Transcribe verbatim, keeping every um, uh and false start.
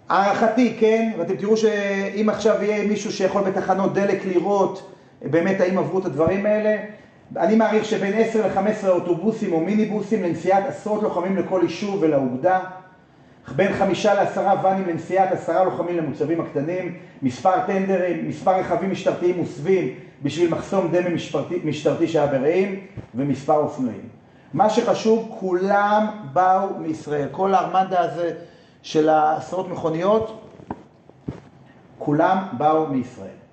הערכתי, כן, ואתם תראו שאם עכשיו יהיה מישהו שיכול בתחנות דלק לראות באמת האם עברו את הדברים האלה, אני מעריך שבין עשר ל-חמש עשרה אוטובוסים או מיניבוסים לנסיעת עשרות לוחמים לכל יישוב ולאוגדה, בין חמישה לעשרה ואנים לנסיעת עשרה לוחמים למוצבים הקטנים, מספר טנדרים, מספר רכבים משטרתיים מוסבים בשביל מחסום דמה משטרתי, משטרתי שהיה ברעים, ומספר אופנועים. מה שחשוב, כולם באו מישראל. כל הארמנדה הזה של העשרות מכוניות, כולם באו מישראל.